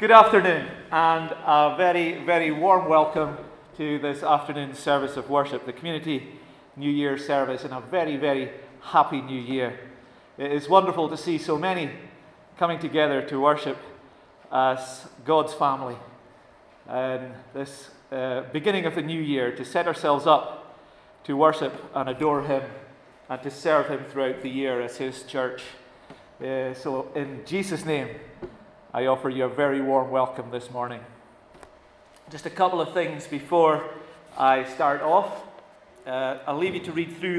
Good afternoon, and a very, very warm welcome to this afternoon's service of worship, the Community New Year service, and a very, very happy New Year. It is wonderful to see so many coming together to worship as God's family. And this beginning of the new year, to set ourselves up to worship and adore Him and to serve Him throughout the year as His church. So in Jesus' name, I offer you a very warm welcome this morning. Just a couple of things before I start off. I'll leave you to read through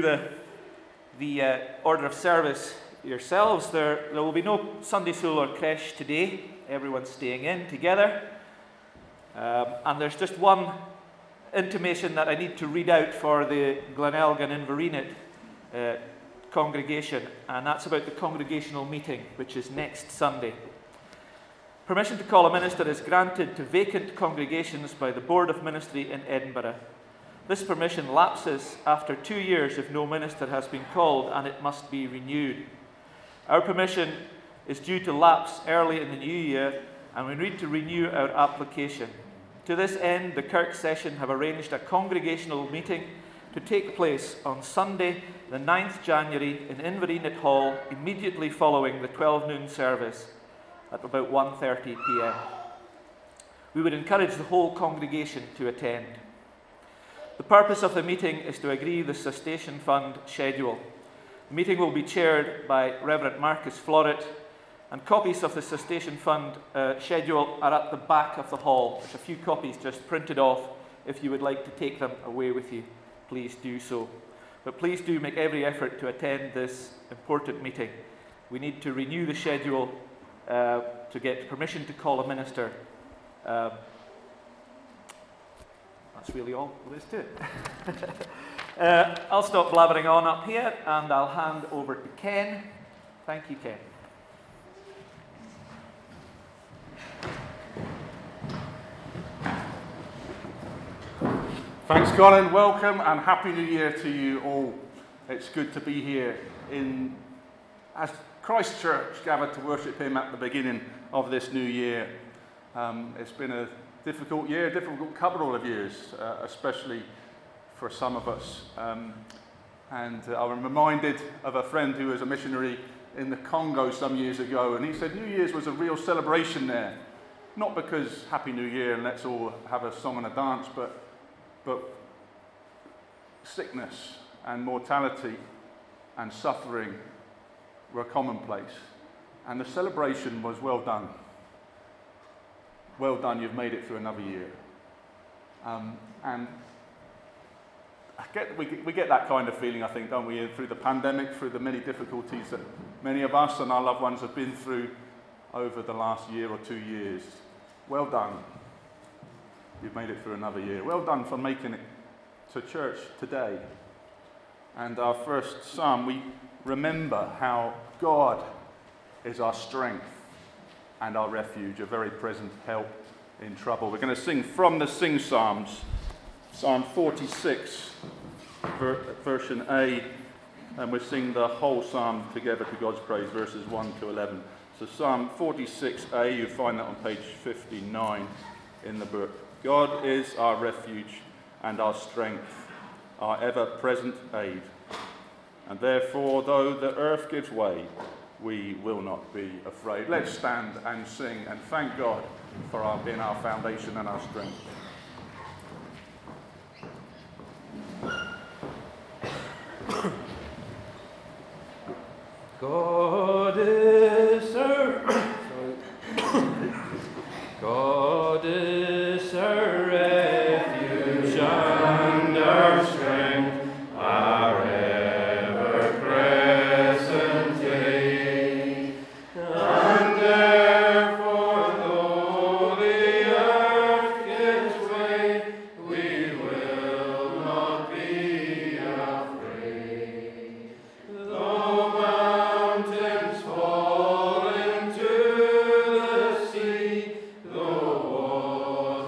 the order of service yourselves. There will be no Sunday school or creche today. Everyone's staying in together. And there's just one intimation that I need to read out for the Glenelg and Invereenit congregation, and that's about the congregational meeting, which is next Sunday. Permission to call a minister is granted to vacant congregations by the Board of Ministry in Edinburgh. This permission lapses after 2 years if no minister has been called, and it must be renewed. Our permission is due to lapse early in the new year, and we need to renew our application. To this end, the Kirk Session have arranged a congregational meeting to take place on Sunday, the 9th January in Invereenit Hall, immediately following the 12 noon service at about 1:30 p.m. We would encourage the whole congregation to attend. The purpose of the meeting is to agree the Cessation Fund schedule. The meeting will be chaired by Reverend Marcus Florit, and copies of the Cessation Fund schedule are at the back of the hall. There's a few copies just printed off. If you would like to take them away with you, please do so. But please do make every effort to attend this important meeting. We need to renew the schedule to get permission to call a minister. That's really all there is to it. I'll stop blabbering on up here, and I'll hand over to Ken. Thank you, Ken. Thanks, Colin. Welcome and Happy New Year to you all. It's good to be here as Christ Church gathered to worship Him at the beginning of this new year. It's been a difficult year, difficult couple of years, especially for some of us. And I'm reminded of a friend who was a missionary in the Congo some years ago, and he said New Year's was a real celebration there. Not because Happy New Year and let's all have a song and a dance, but sickness and mortality and suffering were commonplace. And the celebration was well done. Well done, you've made it through another year. And we get that kind of feeling, I think, don't we, through the pandemic, through the many difficulties that many of us and our loved ones have been through over the last year or 2 years. Well done. You've made it through another year. Well done for making it to church today. And our first psalm, we remember how God is our strength and our refuge, a very present help in trouble. We're going to sing from the Sing Psalms, Psalm 46, version A, and we'll sing the whole psalm together to God's praise, verses 1 to 11. So Psalm 46A, you find that on page 59 in the book. God is our refuge and our strength, our ever-present aid. And therefore, though the earth gives way, we will not be afraid. Let's stand and sing and thank God for being our foundation and our strength. God is our God is our refuge and our strength, our ever-present aid. And therefore, though the earth gives way, we will not be afraid. Though mountains fall into the sea, though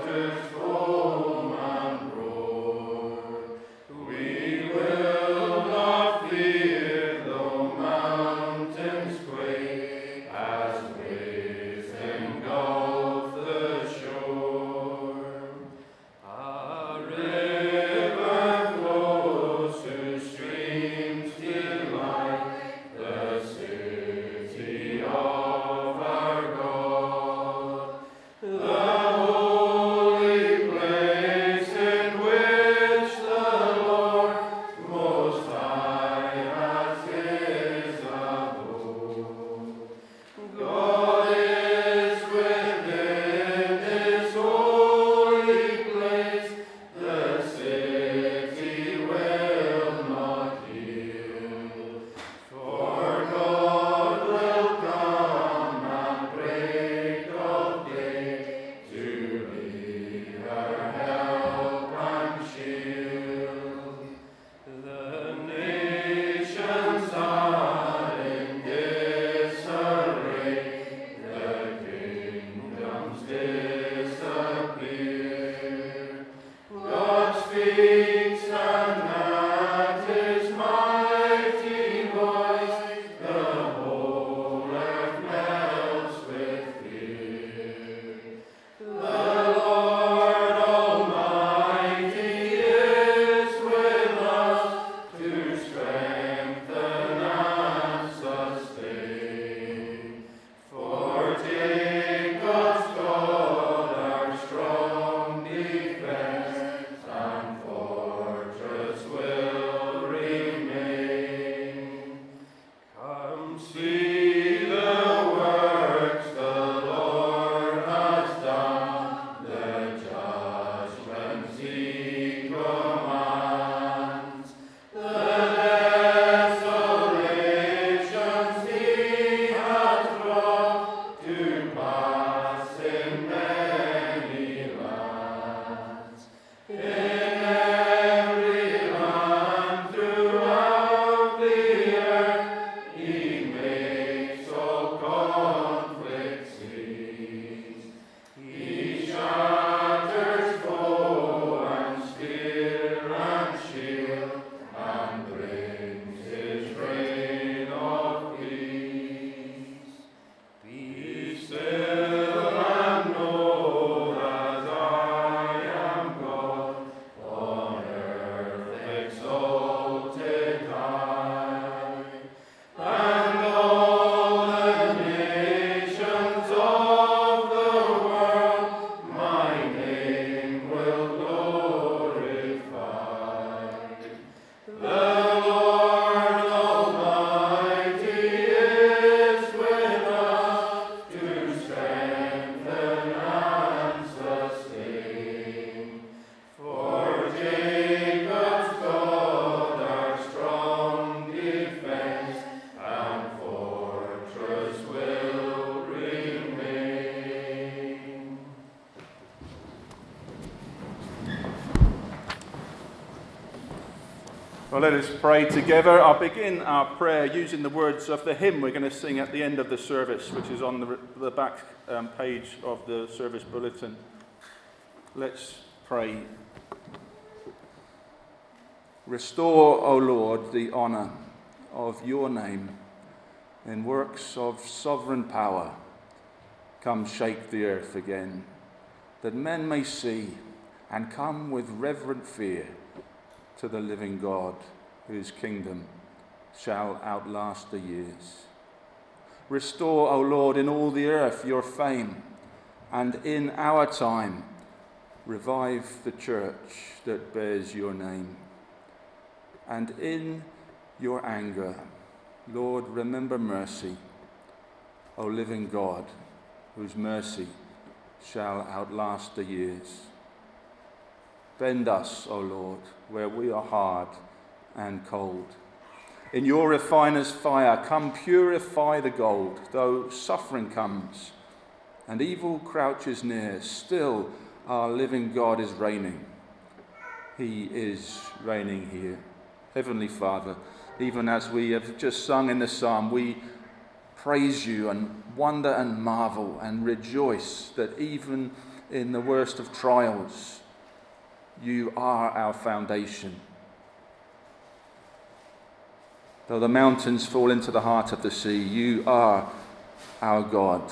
Well, let us pray together. I'll begin our prayer using the words of the hymn we're going to sing at the end of the service, which is on the back page of the service bulletin. Let's pray. Restore, O Lord, the honour of your name in works of sovereign power. Come shake the earth again, that men may see and come with reverent fear to the living God, whose kingdom shall outlast the years. Restore, O Lord, in all the earth your fame, and in our time revive the church that bears your name. And in your anger, Lord, remember mercy, O living God, whose mercy shall outlast the years. Bend us, O Lord, where we are hard and cold. In your refiner's fire, come purify the gold. Though suffering comes and evil crouches near, still our living God is reigning. He is reigning here. Heavenly Father, even as we have just sung in the psalm, we praise you and wonder and marvel and rejoice that even in the worst of trials, you are our foundation. Though the mountains fall into the heart of the sea, you are our God,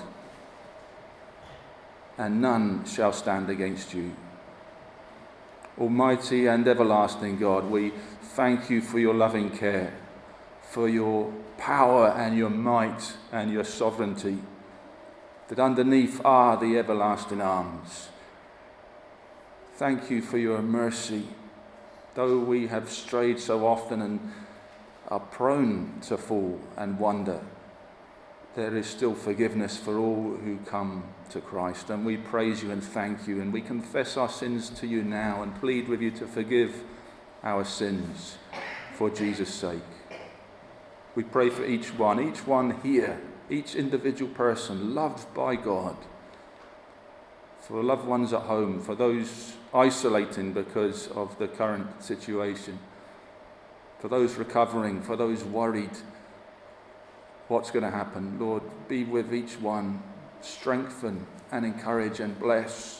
and none shall stand against you. Almighty and everlasting God, we thank you for your loving care, for your power and your might and your sovereignty, that underneath are the everlasting arms. Thank you for your mercy. Though we have strayed so often and are prone to fall and wander, there is still forgiveness for all who come to Christ. And we praise you and thank you, and we confess our sins to you now and plead with you to forgive our sins for Jesus' sake. We pray for each one here, each individual person loved by God, for loved ones at home, for those isolating because of the current situation, for those recovering, for those worried what's going to happen. Lord, be with each one, strengthen and encourage and bless.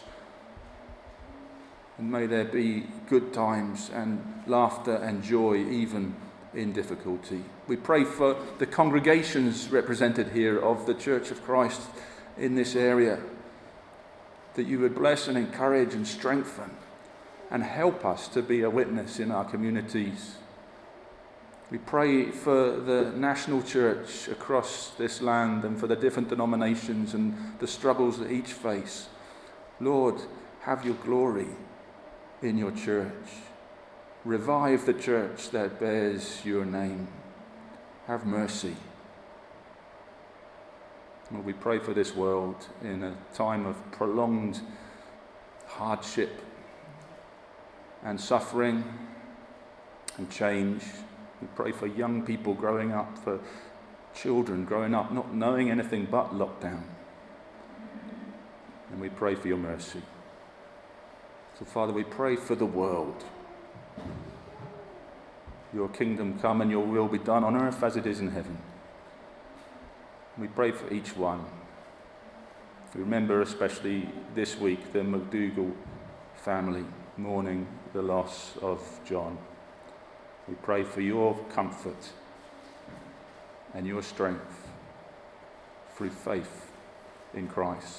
And may there be good times and laughter and joy even in difficulty. We pray for the congregations represented here of the Church of Christ in this area, that you would bless and encourage and strengthen and help us to be a witness in our communities. We pray for the national church across this land and for the different denominations and the struggles that each face. Lord, have your glory in your church. Revive the church that bears your name. Have mercy. Lord, we pray for this world in a time of prolonged hardship and suffering and change. We pray for young people growing up, for children growing up not knowing anything but lockdown. And we pray for your mercy. So, Father, we pray for the world. Your kingdom come and your will be done on earth as it is in heaven. We pray for each one. We remember especially this week the McDougall family mourning the loss of John. We pray for your comfort and your strength through faith in Christ.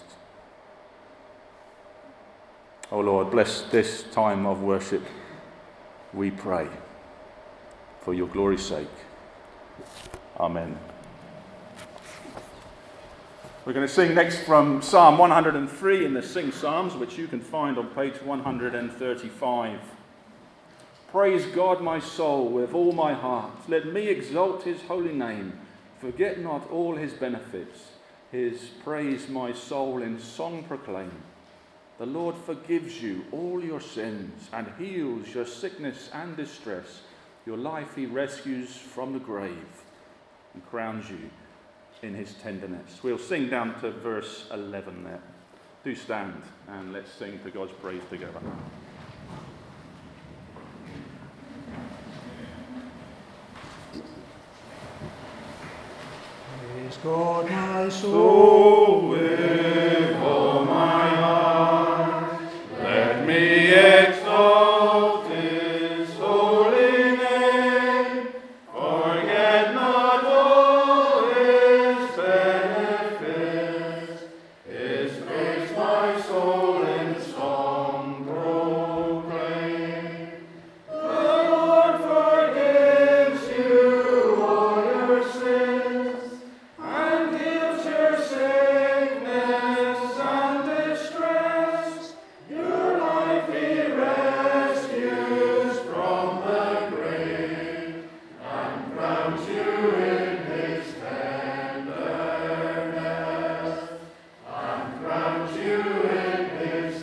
Oh Lord, bless this time of worship, we pray, for your glory's sake. Amen. We're going to sing next from Psalm 103 in the Sing Psalms, which you can find on page 135. Praise God, my soul, with all my heart. Let me exalt his holy name. Forget not all his benefits. His praise my soul in song proclaim. The Lord forgives you all your sins and heals your sickness and distress. Your life he rescues from the grave and crowns you in his tenderness. We'll sing down to verse 11 there. Do stand and let's sing to God's praise together. God, my soul, with all my heart, let me exalt His holy name. Forget not all His benefits, His grace my soul in song proclaim. The Lord forgives you all your sins, and heals your sickness and distress. Your life He rescues from the grave, and crowns you in His tenderness, and crowns you in His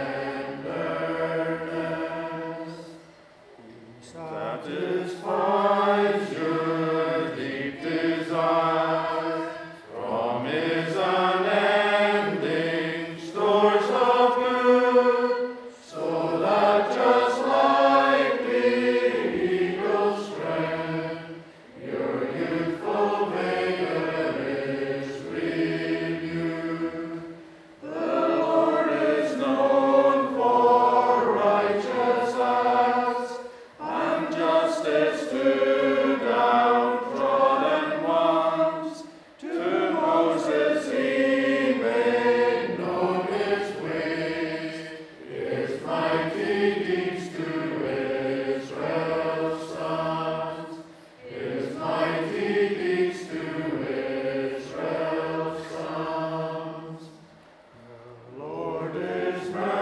tenderness. He satisfies your deep desire from His unending stores of good, so that just like the eagle's strength, your youthful vigor is renewed. The Lord is known for righteous acts and justice to downtrodden ones. To Moses He made known His ways, His mighty deeds to Israel's sons, His mighty deeds to Israel's sons. The Lord is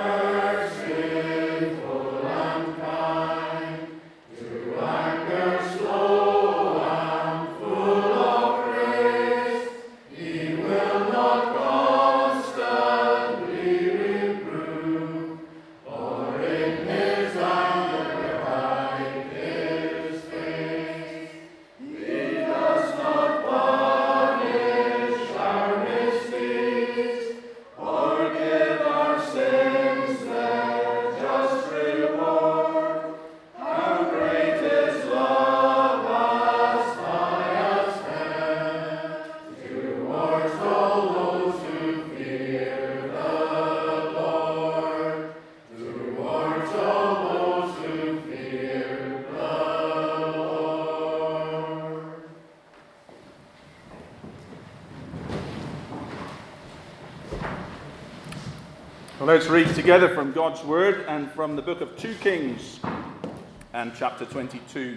merciful and kind, to anger slow and full of grace. He will not constantly reprove, or in His anger hide His face. He does not punish our misdeeds, or give our sins their just reward. How great His love, as high as heaven, towards all those who fear the Lord, towards all those who fear the Lord. Well, let's read together from God's Word and from the book of 2 Kings and chapter 22.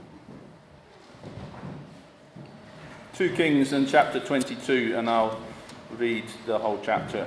2 Kings and chapter 22, and I'll read the whole chapter.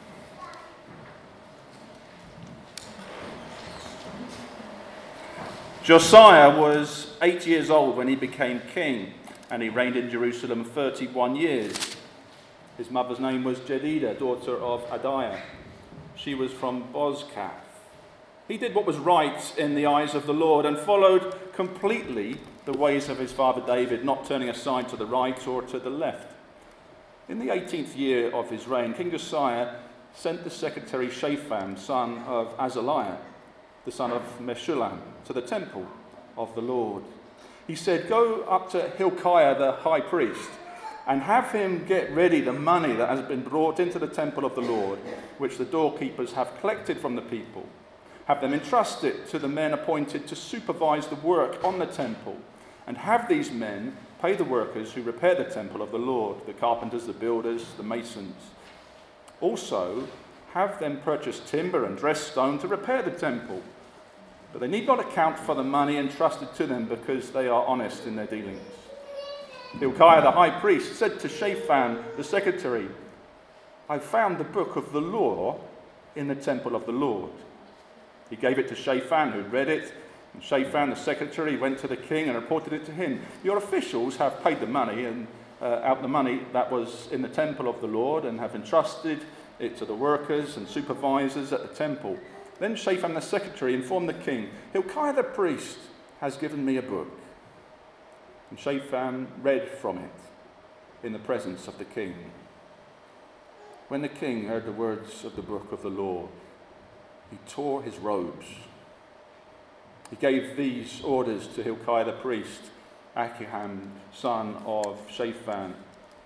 Josiah was 8 years old when he became king, and he reigned in Jerusalem 31 years. His mother's name was Jedidah, daughter of Adiah. She was from Bozkath. He did what was right in the eyes of the Lord and followed completely the ways of his father David, not turning aside to the right or to the left. In the 18th year of his reign, King Josiah sent the secretary Shaphan, son of Azaliah, the son of Meshullam, to the temple of the Lord. He said, "Go up to Hilkiah the high priest and have him get ready the money that has been brought into the temple of the Lord, which the doorkeepers have collected from the people. Have them entrust it to the men appointed to supervise the work on the temple, and have these men pay the workers who repair the temple of the Lord, the carpenters, the builders, the masons. Also, have them purchase timber and dressed stone to repair the temple. But they need not account for the money entrusted to them, because they are honest in their dealings." Hilkiah the high priest said to Shaphan the secretary, "I found the book of the law in the temple of the Lord." He gave it to Shaphan, who read it. And Shaphan the secretary went to the king and reported it to him. "Your officials have paid the money and out the money that was in the temple of the Lord, and have entrusted it to the workers and supervisors at the temple." Then Shaphan the secretary informed the king, "Hilkiah the priest has given me a book." And Shaphan read from it in the presence of the king. When the king heard the words of the book of the law, he tore his robes. He gave these orders to Hilkiah the priest, Ahikam, son of Shaphan: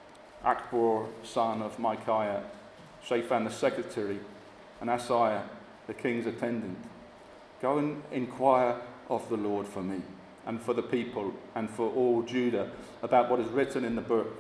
Akbor, son of Micaiah, Shaphan the secretary, and Asaiah, the king's attendant, go and inquire of the Lord for me, and for the people, and for all Judah, about what is written in the book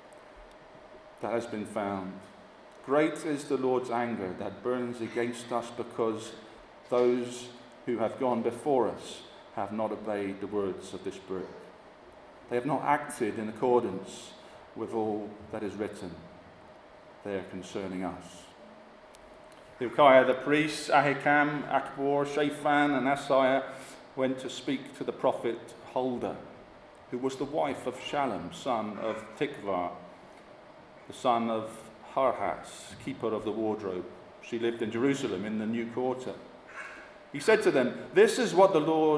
that has been found. Great is the Lord's anger that burns against us, because those who have gone before us have not obeyed the words of this book. They have not acted in accordance with all that is written there concerning us. Hilkiah the priest, Ahikam, Akbor, Shaphan, and Asaiah went to speak to the prophet Huldah, who was the wife of Shallum, son of Tikvah, the son of Harhas, keeper of the wardrobe. She lived in Jerusalem in the new quarter. She said to them, this is what the Lord,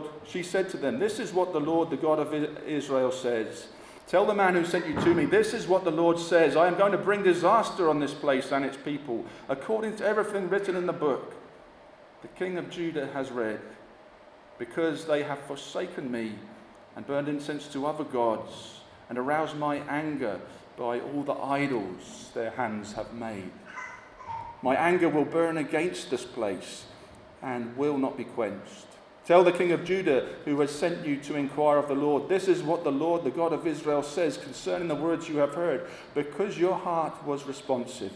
the God of Israel says. Tell the man who sent you to me, this is what the Lord says. I am going to bring disaster on this place and its people, according to everything written in the book the king of Judah has read, because they have forsaken me and burned incense to other gods and aroused my anger by all the idols their hands have made. My anger will burn against this place and will not be quenched. Tell the king of Judah, who has sent you to inquire of the Lord, this is what the Lord, the God of Israel, says concerning the words you have heard, because your heart was responsive,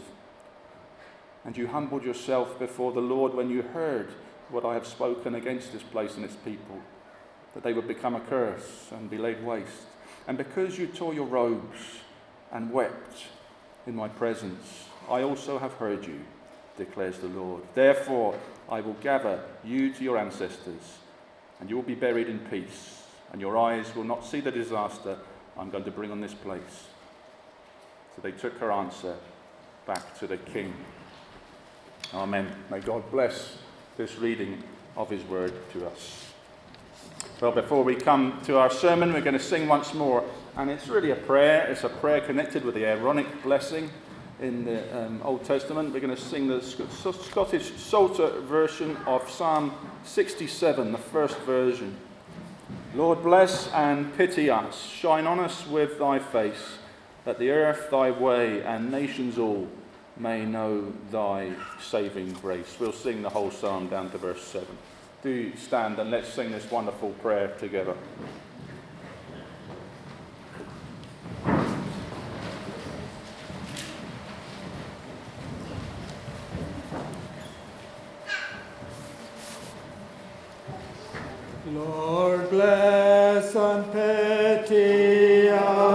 and you humbled yourself before the Lord when you heard what I have spoken against this place and its people, that they would become a curse and be laid waste, and because you tore your robes and wept in my presence, I also have heard you, declares the Lord. Therefore, I will gather you to your ancestors, and you will be buried in peace, and your eyes will not see the disaster I'm going to bring on this place. So they took her answer back to the king. Amen. May God bless this reading of his word to us. Well, before we come to our sermon, we're going to sing once more, and it's really a prayer. It's a prayer connected with the Aaronic blessing in the Old Testament. We're going to sing the Scottish Psalter version of Psalm 67, the first version. Lord, bless and pity us. Shine on us with thy face, that the earth thy way and nations all may know thy saving grace. We'll sing the whole psalm down to verse 7. Do stand and let's sing this wonderful prayer together. Lord, bless and pity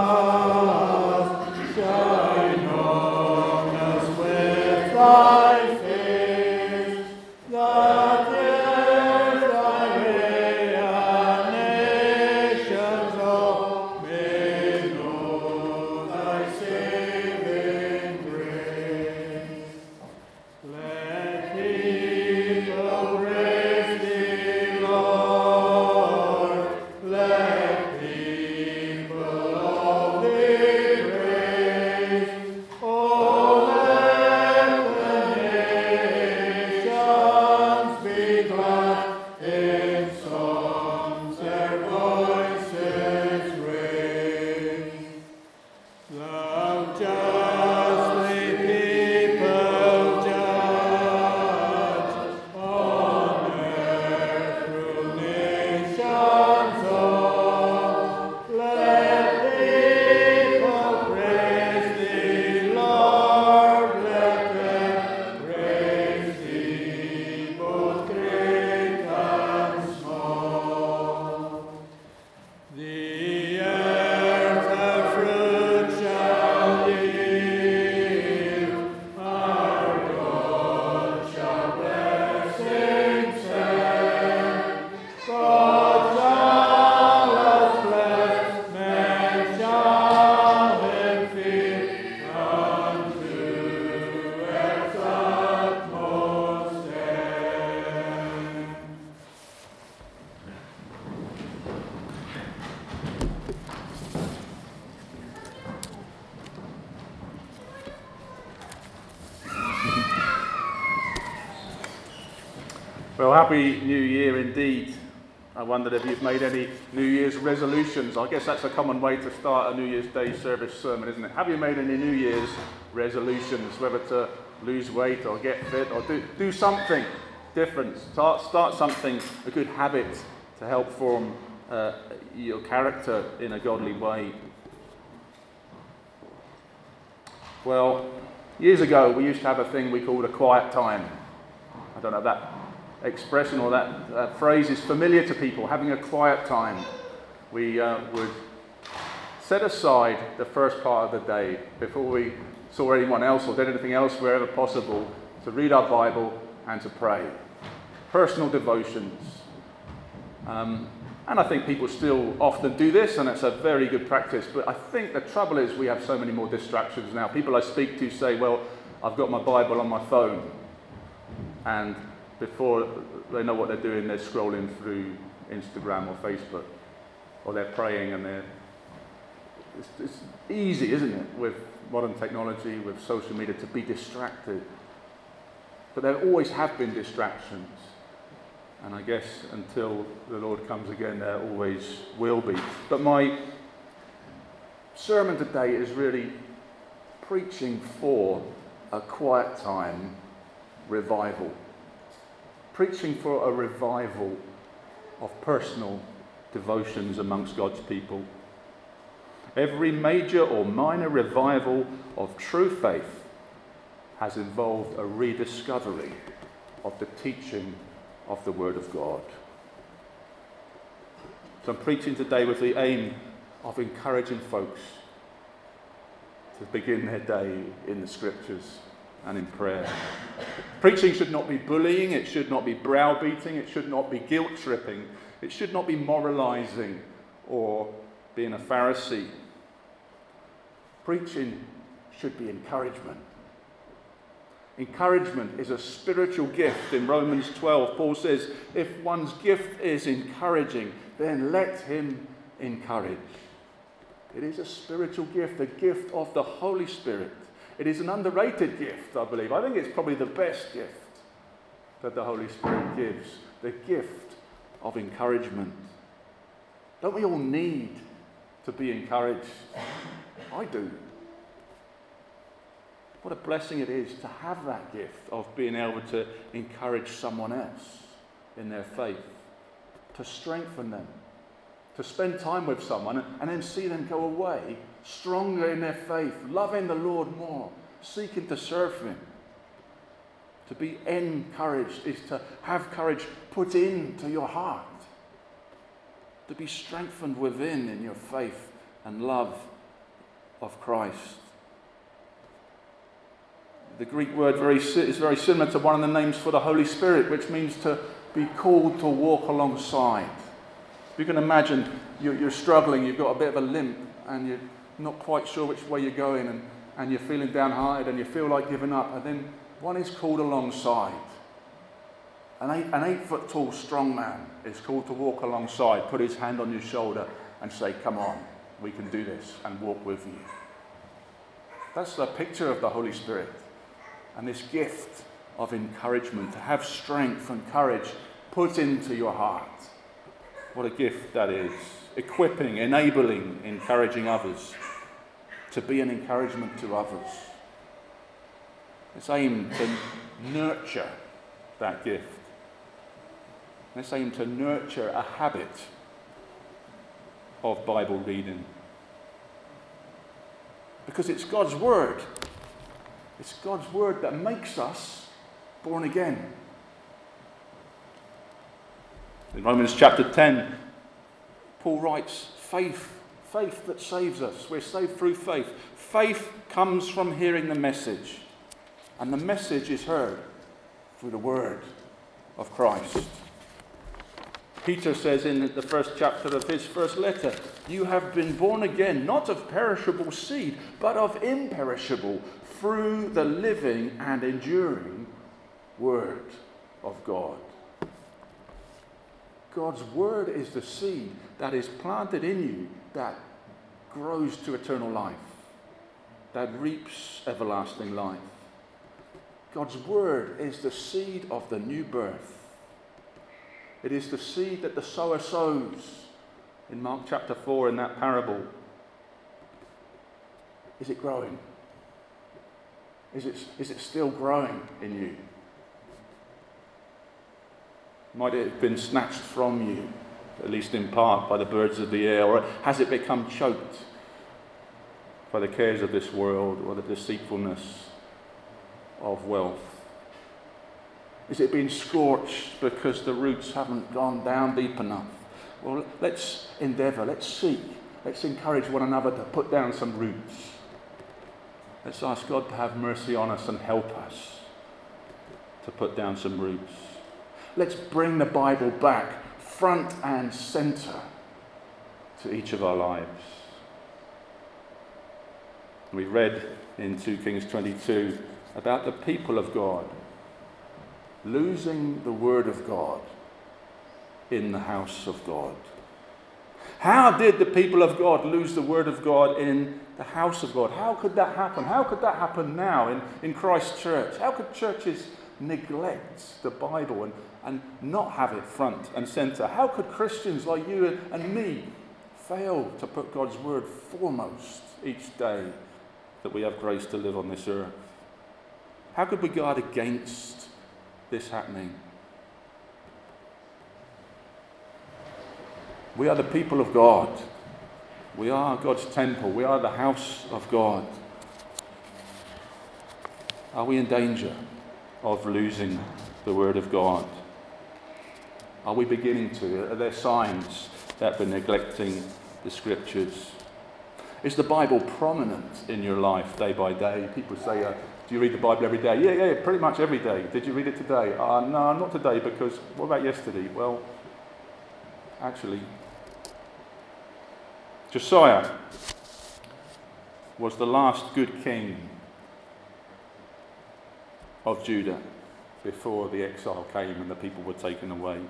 us, shine on us with thy face, that the earth thy way and nations all may know thy saving grace. Let people praise thee, Lord. Let people all thee praise. Oh, let the nations be glad in songs their voices raise. Thou justly people judge on earth through nations all. Let people praise thee, Lord. Let them praise thee, both great and small. The earth her fruit shall yield, our God shall blessing send. God shall us bless, men shall him fear, unto earth's utmost end. Well, Happy New Year indeed. I wondered if you've made any New Year's resolutions. I guess that's a common way to start a New Year's Day service sermon, isn't it? Have you made any New Year's resolutions, whether to lose weight or get fit or do something different? Start something, a good habit to help form your character in a godly way. Well, years ago we used to have a thing we called a quiet time. I don't know if that expression or that phrase is familiar to people, having a quiet time. We would set aside the first part of the day before we saw anyone else or did anything else wherever possible to read our Bible and to pray. Personal devotions. And I think people still often do this, and it's a very good practice. But I think the trouble is we have so many more distractions now. People I speak to say, well, I've got my Bible on my phone. And before they know what they're doing, they're scrolling through Instagram or Facebook. Or they're praying, and it's easy, isn't it, with modern technology, with social media, to be distracted. But there always have been distractions. And I guess until the Lord comes again, there always will be. But my sermon today is really preaching for a quiet time revival. Preaching for a revival of personal devotions amongst God's people. Every major or minor revival of true faith has involved a rediscovery of the teaching of the Word of God. So I'm preaching today with the aim of encouraging folks to begin their day in the Scriptures and in prayer. Preaching should not be bullying, it should not be browbeating, it should not be guilt-tripping, it should not be moralizing or being a Pharisee. Preaching should be encouragement. Encouragement is a spiritual gift. In Romans 12, Paul says, if one's gift is encouraging, then let him encourage. It is a spiritual gift, a gift of the Holy Spirit. It is an underrated gift, I believe. I think it's probably the best gift that the Holy Spirit gives, the gift of encouragement. Don't we all need to be encouraged? I do. What a blessing it is to have that gift of being able to encourage someone else in their faith, to strengthen them, to spend time with someone and then see them go away stronger in their faith, loving the Lord more, seeking to serve Him. To be encouraged is to have courage put into your heart, to be strengthened within in your faith and love of Christ. The Greek word is very similar to one of the names for the Holy Spirit, which means to be called to walk alongside. You can imagine you're struggling, you've got a bit of a limp, and you're not quite sure which way you're going, and you're feeling downhearted, and you feel like giving up, and then one is called alongside. An 8-foot tall strong man is called to walk alongside, put his hand on your shoulder, and say, come on, we can do this, and walk with you. That's the picture of the Holy Spirit. And this gift of encouragement, to have strength and courage put into your heart. What a gift that is. Equipping, enabling, encouraging others. To be an encouragement to others. It's aimed to nurture that gift. It's aimed to nurture a habit of Bible reading. Because it's God's Word. It's God's Word that makes us born again. In Romans chapter 10, Paul writes, faith that saves us. We're saved through faith. Faith comes from hearing the message. And the message is heard through the Word of Christ. Peter says in the first chapter of his first letter, you have been born again, not of perishable seed, but of imperishable, through the living and enduring Word of God. God's Word is the seed that is planted in you that grows to eternal life, that reaps everlasting life. God's Word is the seed of the new birth. It is the seed that the sower sows in Mark chapter 4 in that parable. Is it growing? Is it still growing in you? Might it have been snatched from you, at least in part, by the birds of the air, or has it become choked by the cares of this world or the deceitfulness of wealth? Is it being scorched because the roots haven't gone down deep enough? Well, let's endeavour, let's seek, let's encourage one another to put down some roots. Let's ask God to have mercy on us and help us to put down some roots. Let's bring the Bible back front and centre to each of our lives. We read in 2 Kings 22 about the people of God losing the word of God in the house of God. How did the people of God lose the word of God in the house of God? How could that happen? How could that happen now in Christ's church? How could churches neglect the Bible and not have it front and centre? How could Christians like you and me fail to put God's word foremost each day that we have grace to live on this earth? How could we guard against this happening? We are the people of God. We are God's temple. We are the house of God. Are we in danger of losing the word of God? Are we beginning to? Are there signs that we're neglecting the scriptures? Is the Bible prominent in your life day by day? People say, do you read the Bible every day? Yeah, pretty much every day. Did you read it today? No, not today, because what about yesterday? Well, actually, Josiah was the last good king of Judah before the exile came and the people were taken away.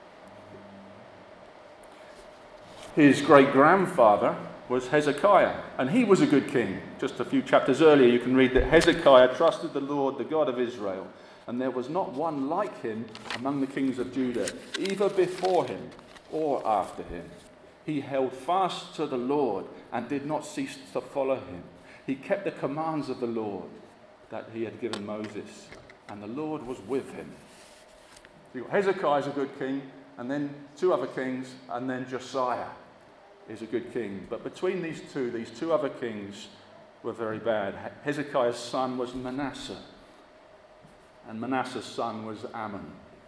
His great-grandfather was Hezekiah, and he was a good king. Just a few chapters earlier you can read that Hezekiah trusted the Lord, the God of Israel, and there was not one like him among the kings of Judah, either before him or after him. He held fast to the Lord and did not cease to follow him. He kept the commands of the Lord that he had given Moses, and the Lord was with him. Hezekiah is a good king, and then two other kings, and then Josiah is a good king. But between these two other kings were very bad. Hezekiah's son was Manasseh, and Manasseh's son was Ammon.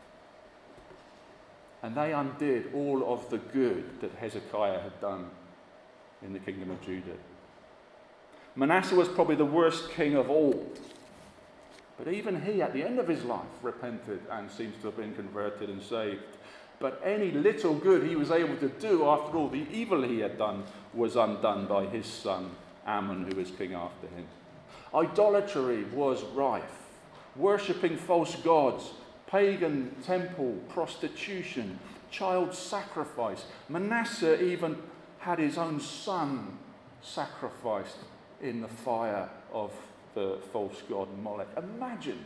And they undid all of the good that Hezekiah had done in the kingdom of Judah. Manasseh was probably the worst king of all. But even he, at the end of his life, repented and seems to have been converted and saved. But any little good he was able to do, after all the evil he had done, was undone by his son Ammon, who was king after him. Idolatry was rife. Worshipping false gods, pagan temple, prostitution, child sacrifice. Manasseh even had his own son sacrificed in the fire of the false god Molech. Imagine.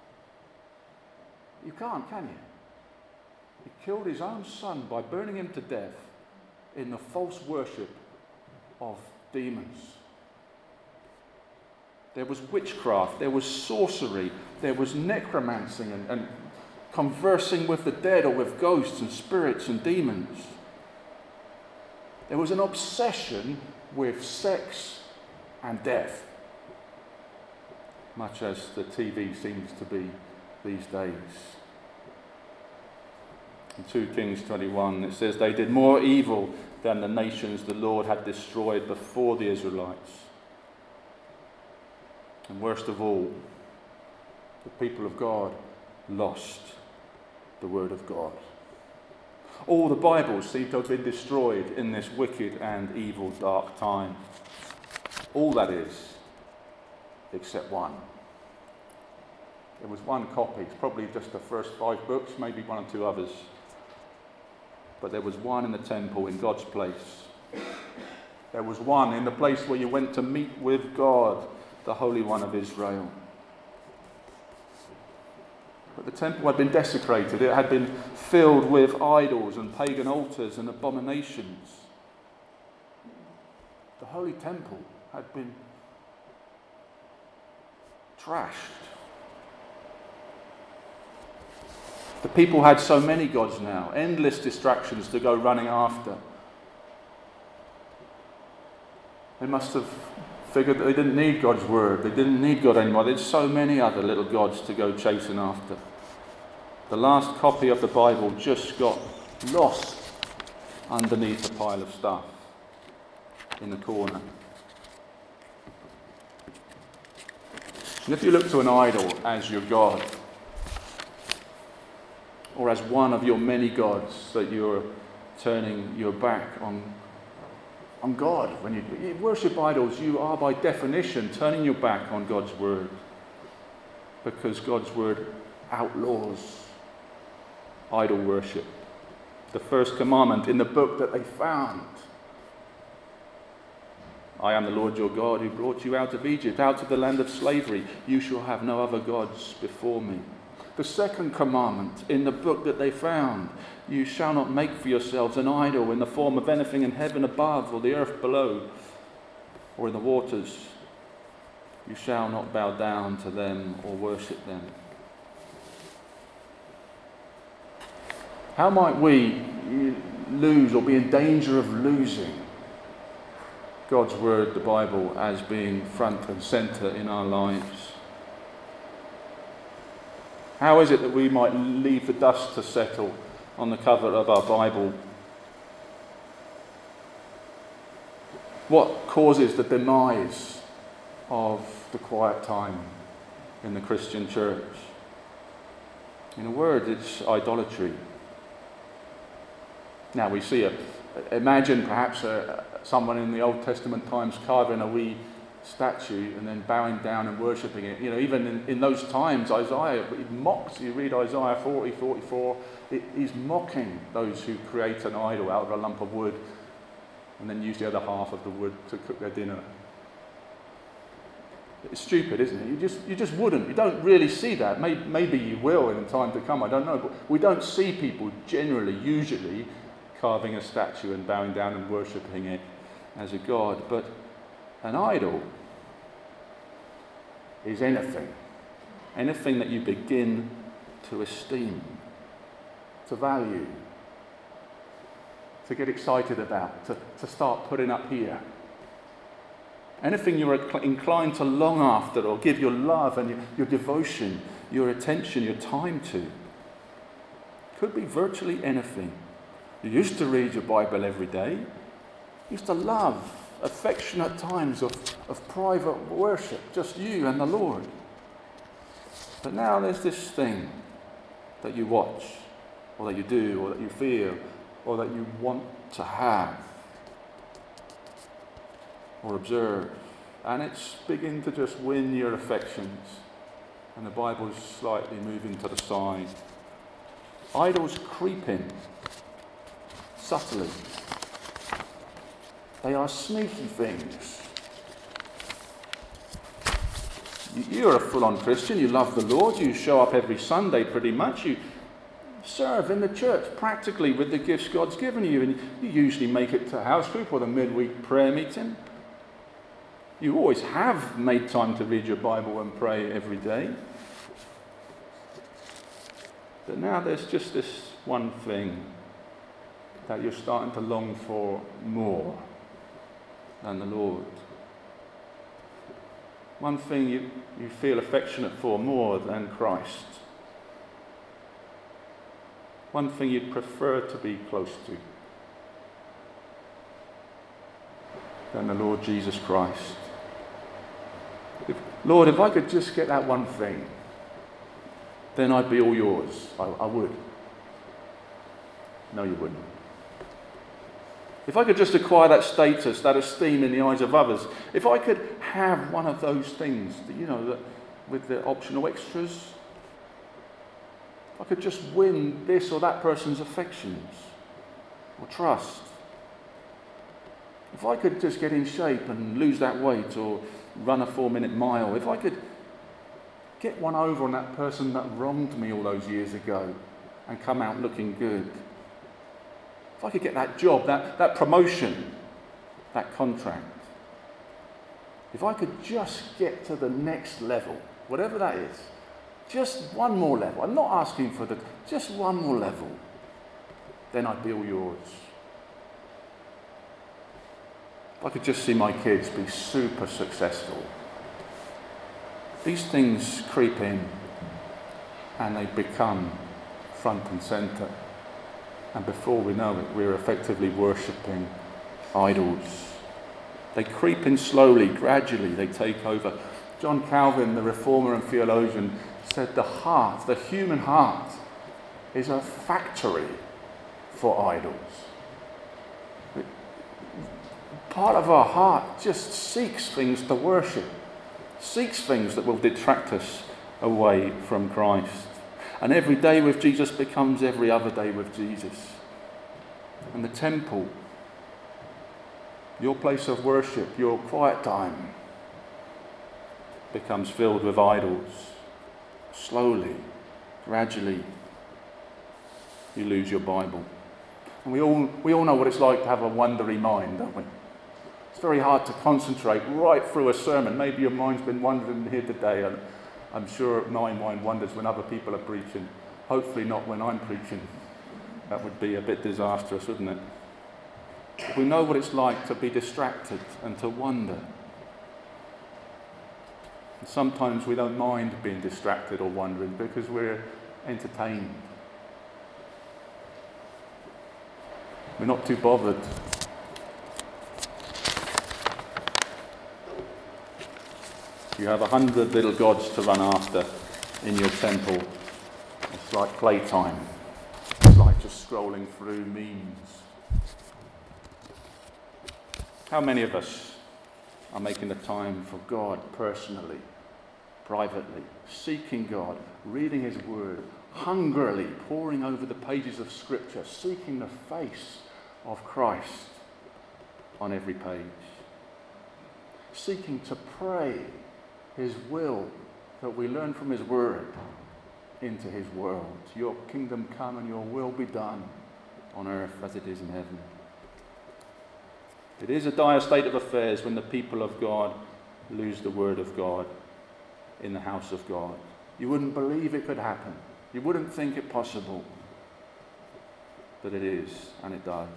You can't, can you? He killed his own son by burning him to death in the false worship of demons. There was witchcraft, there was sorcery, there was necromancy and conversing with the dead or with ghosts and spirits and demons. There was an obsession with sex and death, much as the TV seems to be these days. In 2 Kings 21 it says, they did more evil than the nations the Lord had destroyed before the Israelites. And worst of all, the people of God lost the word of God. All the Bibles seem to have been destroyed in this wicked and evil dark time. All that is, except one. There was one copy. It's probably just the first 5 books, maybe 1 or 2 others. But there was one in the temple in God's place. There was one in the place where you went to meet with God, the Holy One of Israel. But the temple had been desecrated. It had been filled with idols and pagan altars and abominations. The holy temple had been trashed. The people had so many gods now, endless distractions to go running after. They must have figured that they didn't need God's word. They didn't need God anymore. There's so many other little gods to go chasing after. The last copy of the Bible just got lost underneath a pile of stuff in the corner. And if you look to an idol as your God, or as one of your many gods that you're turning your back on God. When you worship idols, you are by definition turning your back on God's word, because God's word outlaws idol worship. The first commandment in the book that they found: I am the Lord your God who brought you out of Egypt, out of the land of slavery. You shall have no other gods before me. The second commandment in the book that they found: you shall not make for yourselves an idol in the form of anything in heaven above or the earth below or in the waters. You shall not bow down to them or worship them. How might we lose or be in danger of losing God's word, the Bible, as being front and centre in our lives? How is it that we might leave the dust to settle on the cover of our Bible? What causes the demise of the quiet time in the Christian church? In a word, it's idolatry. Now we see imagine perhaps someone in the Old Testament times carving a wee statue and then bowing down and worshipping it. You know, even in those times, Isaiah, he mocks. You read Isaiah 40, 44, he's mocking those who create an idol out of a lump of wood and then use the other half of the wood to cook their dinner. It's stupid, isn't it? You just wouldn't. You don't really see that. Maybe you will in time to come, I don't know. But we don't see people usually carving a statue and bowing down and worshipping it as a god. But an idol is anything that you begin to esteem, to value, to get excited about, to start putting up here. Anything you're inclined to long after or give your love and your devotion, your attention, your time to. Could be virtually anything. You used to read your Bible every day. You used to love affectionate times of private worship, just you and the Lord. But now there's this thing that you watch, or that you do, or that you feel, or that you want to have, or observe. And it's beginning to just win your affections. And the Bible's slightly moving to the side. Idols creep in subtly. They are sneaky things. You're a full-on Christian. You love the Lord. You show up every Sunday pretty much. You serve in the church practically with the gifts God's given you. And you usually make it to house group or the midweek prayer meeting. You always have made time to read your Bible and pray every day. But now there's just this one thing that you're starting to long for more than the Lord. One thing you feel affectionate for more than Christ. One thing you'd prefer to be close to than the Lord Jesus Christ. Lord, if I could just get that one thing, then I'd be all yours. I would. No, you wouldn't. If I could just acquire that status, that esteem in the eyes of others, if I could have one of those things, with the optional extras, if I could just win this or that person's affections or trust, if I could just get in shape and lose that weight or run a 4-minute mile, if I could get one over on that person that wronged me all those years ago and come out looking good. If I could get that job, that promotion, that contract. If I could just get to the next level, whatever that is, just one more level. I'm not asking for just one more level. Then I'd be all yours. If I could just see my kids be super successful. These things creep in and they become front and centre. And before we know it, we're effectively worshipping idols. They creep in slowly, gradually, they take over. John Calvin, the reformer and theologian, said the heart, the human heart, is a factory for idols. Part of our heart just seeks things to worship, seeks things that will detract us away from Christ. And every day with Jesus becomes every other day with Jesus. And the temple, your place of worship, your quiet time, becomes filled with idols. Slowly, gradually, you lose your Bible. And we all know what it's like to have a wandery mind, don't we? It's very hard to concentrate right through a sermon. Maybe your mind's been wandering here today, and I'm sure my mind wanders when other people are preaching. Hopefully not when I'm preaching. That would be a bit disastrous, wouldn't it? But we know what it's like to be distracted and to wander. And sometimes we don't mind being distracted or wandering because we're entertained. We're not too bothered. You have 100 little gods to run after in your temple. It's like playtime. It's like just scrolling through memes. How many of us are making the time for God personally, privately, seeking God, reading His Word, hungrily poring over the pages of Scripture, seeking the face of Christ on every page, seeking to pray His will that we learn from His Word into His world. Your kingdom come and your will be done on earth as it is in heaven. It is a dire state of affairs when the people of God lose the Word of God in the house of God. You wouldn't believe it could happen. You wouldn't think it possible. But it is, and it does.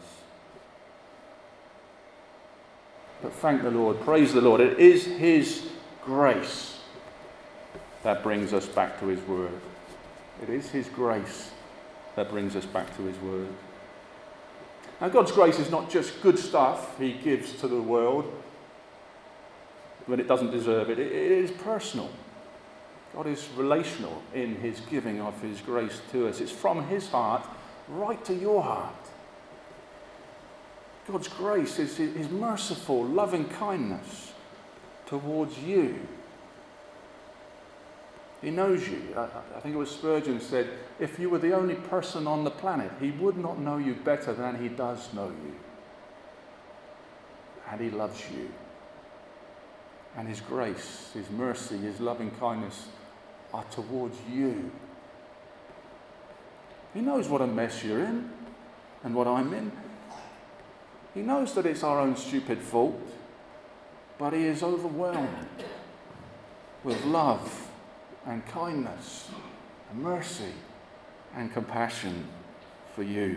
But thank the Lord, praise the Lord. It is His grace that brings us back to His Word. It is His grace that brings us back to His Word. Now, God's grace is not just good stuff He gives to the world when it doesn't deserve it. It is personal. God is relational in His giving of His grace to us. It's from His heart right to your heart. God's grace is His merciful, loving kindness towards you. He knows you. I think it was Spurgeon said, if you were the only person on the planet, He would not know you better than He does know you. And He loves you. And His grace, His mercy, His loving kindness are towards you. He knows what a mess you're in and what I'm in. He knows that it's our own stupid fault, but He is overwhelmed with love and kindness and mercy and compassion for you,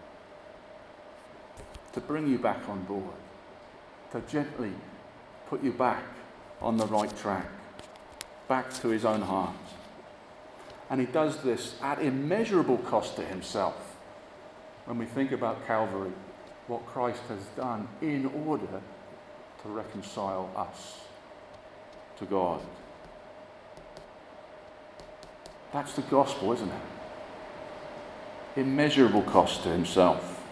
to bring you back on board, to gently put you back on the right track, back to His own heart. And He does this at immeasurable cost to Himself. When we think about Calvary, what Christ has done in order to reconcile us to God. That's the gospel, isn't it? Immeasurable cost to Himself.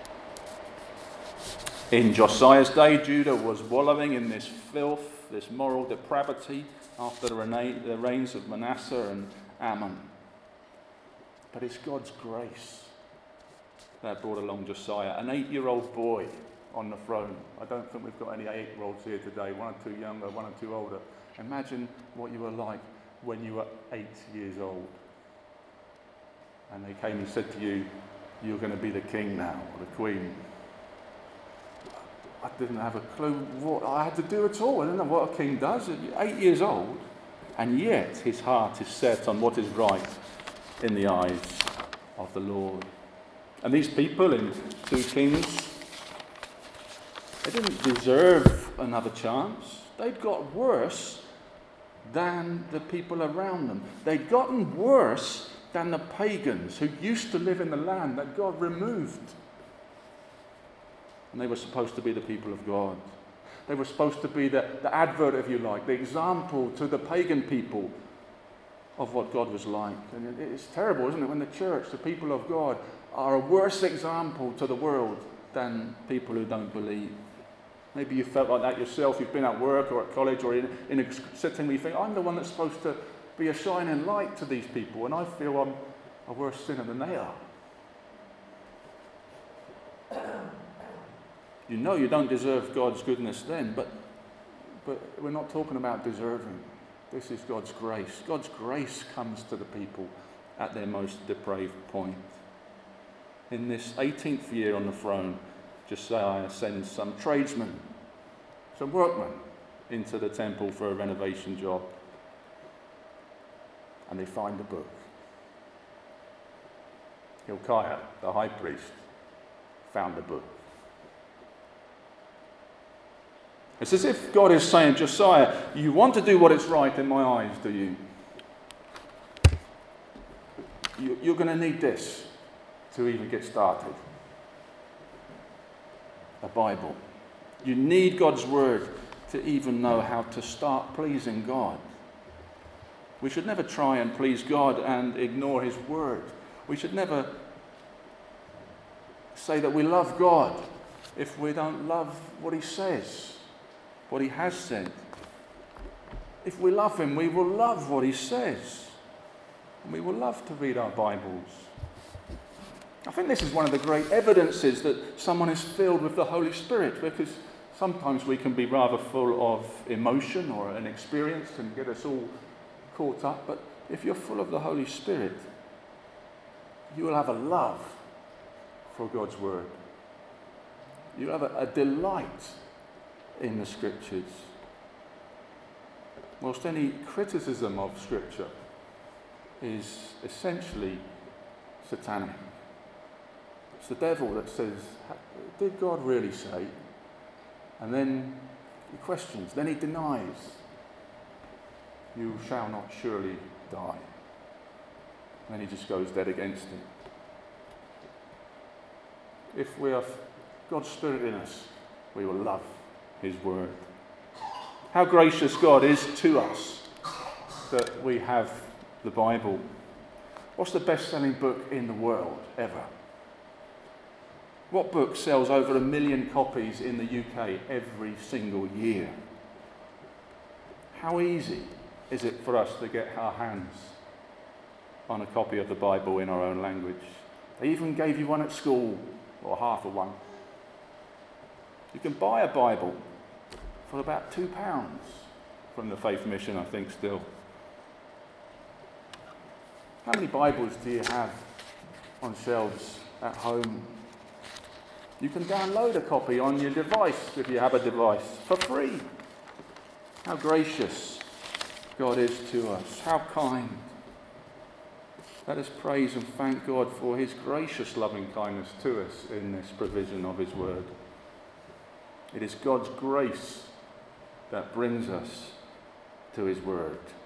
In Josiah's day, Judah was wallowing in this filth, this moral depravity after the reigns of Manasseh and Ammon. But it's God's grace that brought along Josiah, an 8-year-old boy on the throne. I don't think we've got any 8-year-olds here today, one or two younger, one or two older. Imagine what you were like when you were 8 years old? And they came and said to you, you're going to be the king now, or the queen. I didn't have a clue what I had to do at all. I didn't know what a king does. 8 years old, and yet his heart is set on what is right in the eyes of the Lord. And these people in 2 Kings, they didn't deserve another chance. They'd got worse than the people around them. They'd gotten worse than the pagans who used to live in the land that God removed. And they were supposed to be the people of God. They were supposed to be the advert, if you like, the example to the pagan people of what God was like. And it's terrible, isn't it, when the church, the people of God, are a worse example to the world than people who don't believe. Maybe you felt like that yourself. You've been at work or at college or in a setting where you think, I'm the one that's supposed to be a shining light to these people, and I feel I'm a worse sinner than they are. You know you don't deserve God's goodness then, but we're not talking about deserving. This is God's grace. God's grace comes to the people at their most depraved point. In this 18th year on the throne, Josiah sends some tradesmen, some workmen, into the temple for a renovation job. And they find the book. Hilkiah, the high priest, found the book. It's as if God is saying, Josiah, you want to do what is right in my eyes, do you? You're going to need this to even get started. A Bible. You need God's word to even know how to start pleasing God. We should never try and please God and ignore his word. We should never say that we love God if we don't love what he says, what he has said. If we love him, we will love what he says. And we will love to read our Bibles. I think this is one of the great evidences that someone is filled with the Holy Spirit, because sometimes we can be rather full of emotion or an experience and get us all caught up. But if you're full of the Holy Spirit, you will have a love for God's word. You'll have a delight in the scriptures. Whilst any criticism of scripture is essentially satanic. It's the devil that says, did God really say? And then he questions, then he denies. You shall not surely die. And then he just goes dead against it. If we have God's Spirit in us, we will love his word. How gracious God is to us that we have the Bible. What's the best-selling book in the world ever? What book sells over 1 million copies in the UK every single year? How easy is it for us to get our hands on a copy of the Bible in our own language? They even gave you one at school, or half of one. You can buy a Bible for about £2 from the Faith Mission, I think, still. How many Bibles do you have on shelves at home? You can download a copy on your device, if you have a device, for free. How gracious God is to us. How kind. Let us praise and thank God for his gracious loving kindness to us in this provision of his word. It is God's grace that brings us to his word.